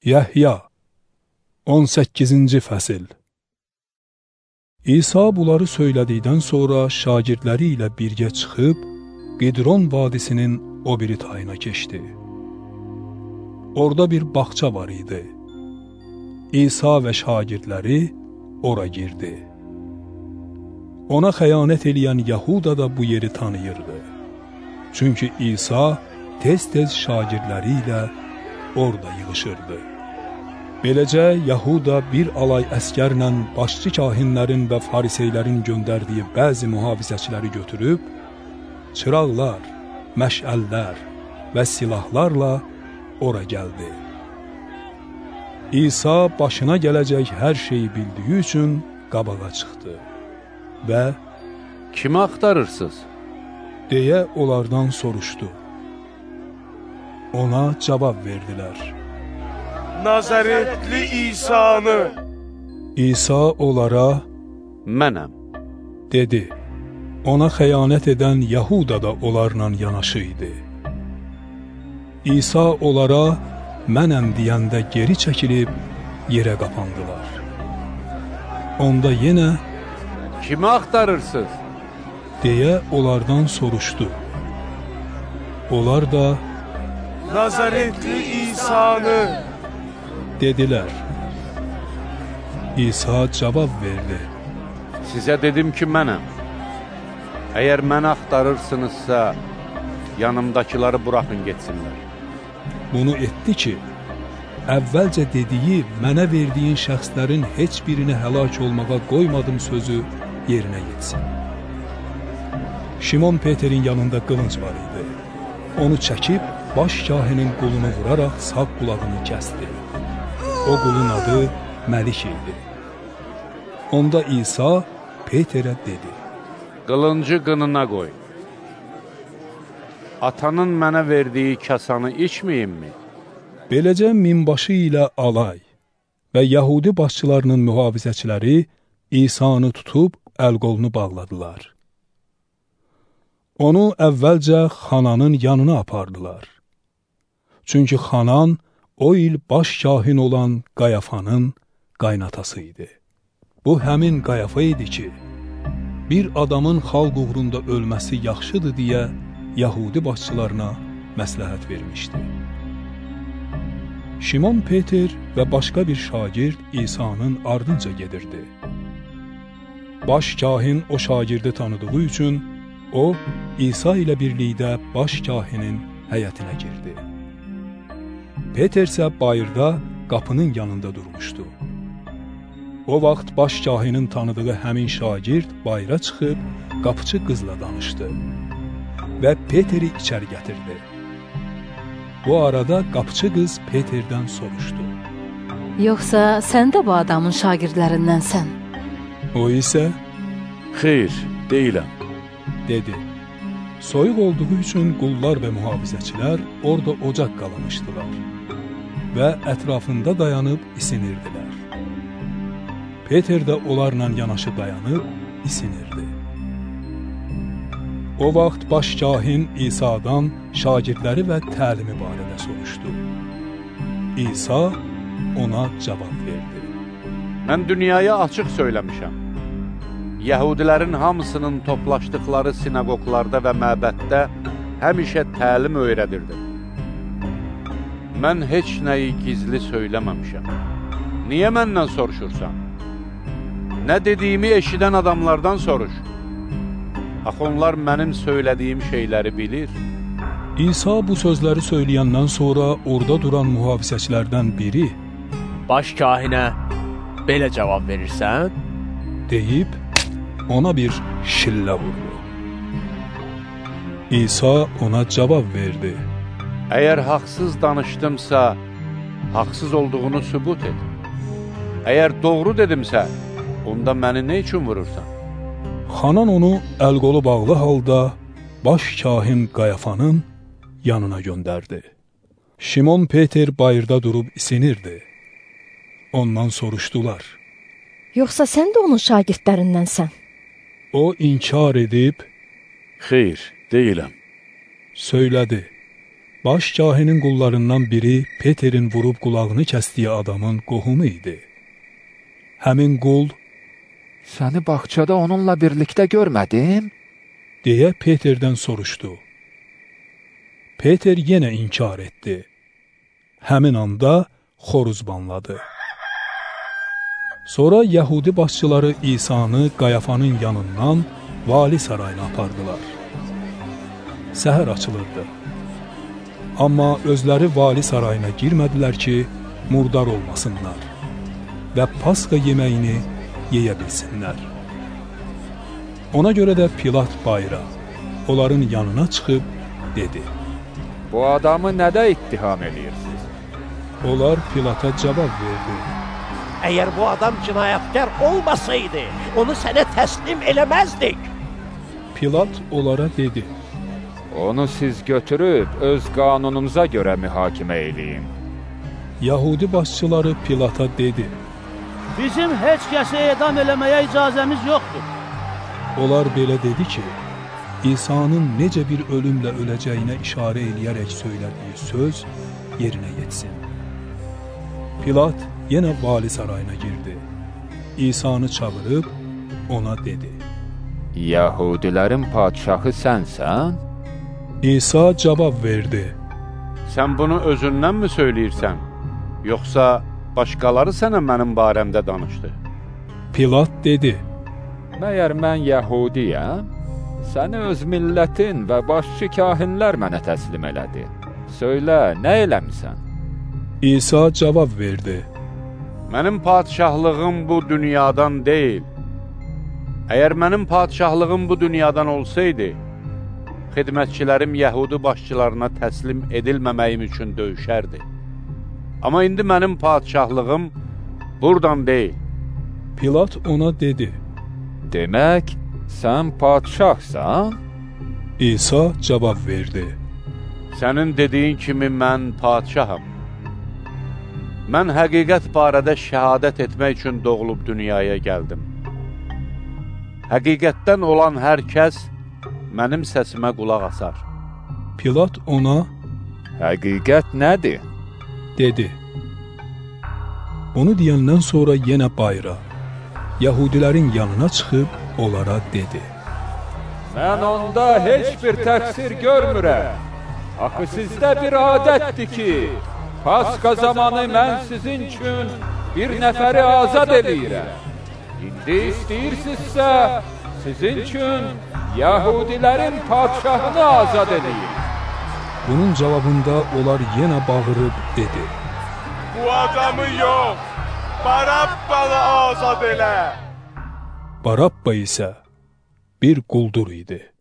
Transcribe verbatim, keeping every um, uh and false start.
Yəhya on səkkizinci fəsil. İsa bunları söylədikdən sonra şagirdləri ilə birgə çıxıb, Qidron vadisinin o biri tayına keçdi. Orada bir bağça var idi. İsa və şagirdləri ora girdi. Ona xəyanət eləyən Yahuda da bu yeri tanıyırdı. Çünki İsa tez-tez şagirdləri ilə orada yığışırdı. Beləcə, Yahuda bir alay əskərlə başçı kahinlərin və fariseylərin göndərdiyi bəzi mühafizəçiləri götürüb, çıraqlar, məşəllər və silahlarla ora gəldi. İsa başına gələcək hər şeyi bildiyi üçün qabağa çıxdı və "Kimi axtarırsınız?" deyə onlardan soruşdu. Ona cavab verdilər: Nazaretli İsa'nı. İsa onlara "Mənəm" dedi. Ona xəyanət edən Yahuda da onlarla yanaşı idi. İsa onlara mənəm deyəndə geri çəkilib yerə qapandılar. Onda yenə "Kimi axtarırsınız?" deyə onlardan soruşdu. Onlar da Nazaretli İsa'nı dedilər. İsa cavab verdi: Sizə dedim ki, mənəm. Əgər məni axtarırsınızsa, yanımdakıları buraxın getsinlər. Bunu etdi ki, əvvəlcə dediyi mənə verdiyin şəxslərin heç birini həlak olmağa qoymadım sözü yerinə yetsin. Şimon Peterin yanında qılınc var idi. Onu çəkib baş kahinin qulunu vuraraq sağ qulağını kəsdi. O qulun adı Məlik idi. Onda İsa Peterə dedi: Qılıncı qınına qoy. Atanın mənə verdiyi kasanı içməyimmi? Beləcə minbaşı ilə alay və Yahudi başçılarının mühafizəçiləri İsa'nı tutub əl-qolunu bağladılar. Onu əvvəlcə xananın yanına apardılar. Çünki xanan o il baş kahin olan Qayafanın qaynatası idi. Bu həmin Qayafa idi ki, bir adamın xalq uğrunda ölməsi yaxşıdır deyə Yahudi başçılarına məsləhət vermişdi. Şimon Peter və başqa bir şagird İsa'nın ardınca gedirdi. Baş kahin o şagirdi tanıdığı üçün o, İsa ilə birlikdə baş kahinin həyətinə girdi. Peter isə bayırda qapının yanında durmuşdu. O vaxt baş kahinin tanıdığı həmin şagird bayıra çıxıb qapıçı qızla danışdı və Peteri içəri gətirdi. Bu arada qapıçı qız Peterdən soruşdu: Yoxsa sən də bu adamın şagirdlərindənsən? O isə Xeyr, deyiləm, dedi. Soyuq olduğu üçün qullar və mühafizəçilər orada ocaq qalamışdılar və ətrafında dayanıb isinirdilər. Peter də onlarla yanaşı dayanıb isinirdi. O vaxt baş kahin İsa'dan şagirdləri və təlimi barədə soruşdu. İsa ona cavab verdi: Mən dünyaya açıq söyləmişəm. Yəhudilərin hamısının toplaşdıqları sinagoglarda və məbəddə həmişə təlim öyrədirdim. Mən heç nəyi gizli söyləməmişəm. Niyə məndən soruşursan? Nə dediyimi eşidən adamlardan soruş. Axı onlar mənim söylədiyim şeyləri bilir. İsa bu sözləri söyləyəndən sonra orada duran mühafizəçilərdən biri Baş kahinə belə cavab verirsən? deyib ona bir şillə vurdu. İsa ona cavab verdi: Əgər haqsız danışdımsa, haqsız olduğunu sübut et. Əgər doğru dedimsə, onda məni nə üçün vurursan? Xanan onu əl-qolu bağlı halda baş kahin Qayafanın yanına göndərdi. Şimon Peter bayırda durub isinirdi. Ondan soruşdular: Yoxsa sən də onun şagirdlərindənsən? O inkar edib Xeyr, deyiləm. söylədi: Baş kahinin qullarından biri Peterin vurub qulağını kəsdiyi adamın qohumu idi. Həmin qul, "Səni bağçada onunla birlikdə görmədim?" deyə Peterdən soruşdu. Peter yenə inkar etdi. Həmin anda xoruz banladı. Sonra Yəhudi başçıları İsanı Qayafanın yanından vali sarayına apardılar. Səhər açılırdı. Amma özləri vali sarayına girmədilər ki, murdar olmasınlar və Pasxa yeməyini yeyə bilsinlər. Ona görə də Pilat bayra, onların yanına çıxıb dedi: "Bu adamı nədə ittiham edirsiniz?" Onlar Pilata cavab verdi: Əgər bu adam cinayətkar olmasaydı, onu sənə təslim eləməzdik. Pilat onlara dedi: "Onu siz götürüb öz qanununuza görə mühakimə eləyin." Yəhudi başçıları Pilata dedi: "Bizim heç kəsi edam eləməyə icazəmiz yoxdur." Onlar belə dedi ki, İsa'nın necə bir ölümlə öləcəyinə işarə eləyərək söylədiyi söz yerinə yetsin. Pilat yenə vali sarayına girdi. İsa'nı çağırıb ona dedi: "Yahudilərin padşahı sənsən?" İsa cavab verdi: Sən bunu özündənmi söyləyirsən? Yoxsa başqaları sənə mənim barəmdə danışdı? Pilat dedi: "Məyər mən Yəhudiyəm? Səni öz millətin və başçı kahinlər mənə təslim elədi. Söylə, nə eləmisən?" İsa cavab verdi: Mənim padşahlığım bu dünyadan deyil. Əgər mənim padşahlığım bu dünyadan olsaydı, xidmətçilərim Yəhudi başçılarına təslim edilməməyim üçün döyüşərdi. Amma indi mənim padşahlığım buradan deyil. Pilat ona dedi: "Demək, sən padşahsan?" İsa cavab verdi: Sənin dediyin kimi mən padşaham. Mən həqiqət barədə şəhadət etmək üçün doğulub dünyaya gəldim. Həqiqətdən olan hər kəs mənim səsimə qulaq asar. Pilat ona: "Həqiqət nədir?" dedi. Bunu deyəndən sonra yenə bayra, Yahudilərin yanına çıxıb onlara dedi: "Mən onda heç bir təqsir görmürəm. Axı sizdə bir adətdir ki, Pasxa zamanı mən sizin üçün bir nəfəri azad eləyirəm. İndi istəyirsinizsə, sizin üçün Yahudilərin padşahını azad edin." Bunun cavabında onlar yenə bağırıb dedi: Bu adamı yox, Barabbanı azad elə. Barabba isə bir quldur idi.